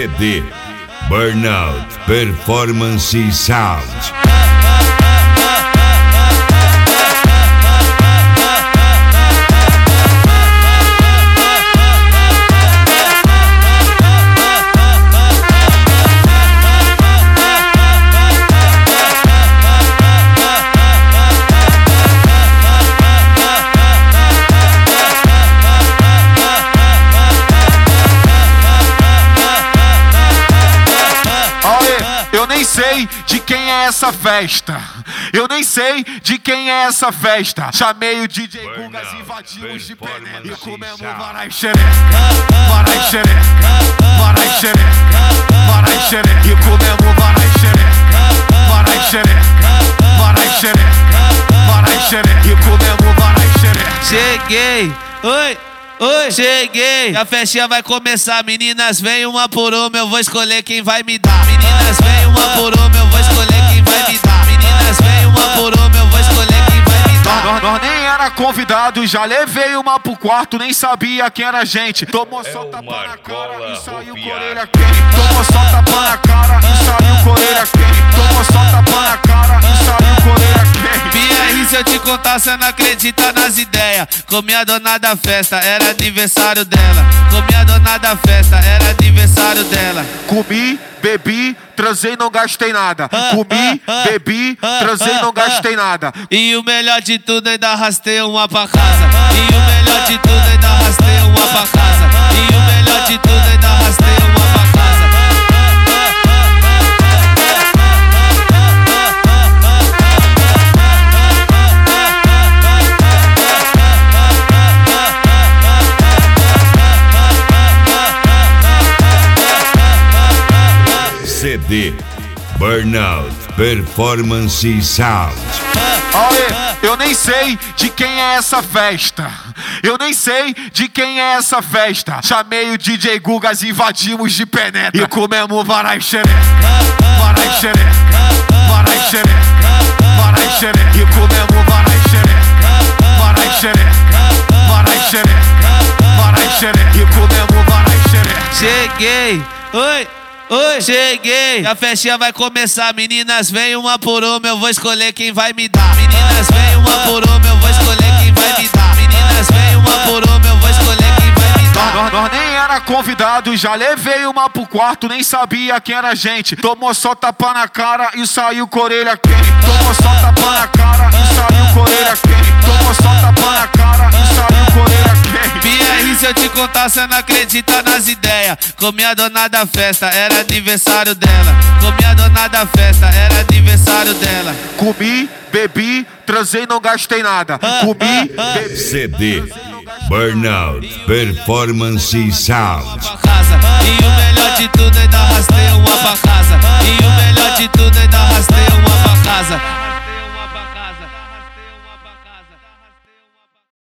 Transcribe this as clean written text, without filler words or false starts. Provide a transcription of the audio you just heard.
CD Burnout Performance Sound. Eu nem sei de quem é essa festa. Eu nem sei de quem é essa festa. Chamei o DJ Gugas, invadimos de penetra e comemos varai xereca, varai xereca, varai xereca, varai xereca e comemos varai xereca, varai xereca, varai xereca, varai xereca e comemos varai xereca. Cheguei, oi. Oi, cheguei, a festinha vai começar. Meninas, vem uma por uma, eu vou escolher quem vai me dar. Meninas, vem uma por uma, eu vou escolher quem vai me dar. Meninas, vem uma por uma, eu vou escolher quem vai me dar. Nós nem era convidado, já levei uma pro quarto, nem sabia quem era a gente. Tomou só tapa na cara e saiu com orelha quente. Tomou só tapa na cara e saiu com orelha quente. Tomou só tapa na cara e saiu com orelha quente. BR, se eu te contar, cê não acredita nas ideias. Comi a dona da festa, era aniversário dela. Comi a dona da festa, era aniversário dela. Comi, bebi, transei, não gastei nada. Comi, bebi, transei, não gastei nada. E o melhor de tudo, ainda arrastei uma pra casa. E o melhor de tudo, ainda arrastei uma pra casa. E o melhor de tudo, ainda arrastei uma pra casa. CD Burnout Performance Sound. Eu nem sei de quem é essa festa. Eu nem sei de quem é essa festa. Chamei o DJ Gugas, invadimos de penetra e comemos varai xereca, varai xereca, varai xereca, varai xereca e comemos varai xereca, varai xereca, varai xereca, varai xereca e comemos varai xereca. Cheguei, oi. Oi, cheguei, a festinha vai começar. Meninas, vem uma por uma, eu vou escolher quem vai me dar. Meninas, vem uma por uma, eu vou escolher quem vai me dar. Meninas, vem uma por uma, eu vou escolher quem vai me dar. Nós nem era convidado, já levei uma pro quarto, nem sabia quem era a gente. Tomou só tapa na cara e saiu com orelha quente. Tomou só tapa na cara e saiu com orelha quente. Tomou só tapa na cara e saiu com orelha quente. BR, se eu te contar, cê não acredita nas ideias. Comi a dona da festa, era aniversário dela. Comi a dona da festa, era aniversário dela. Comi, bebi, transei, não gastei nada. Comi, bebi. CD Burnout Performance Sound. E o melhor de tudo,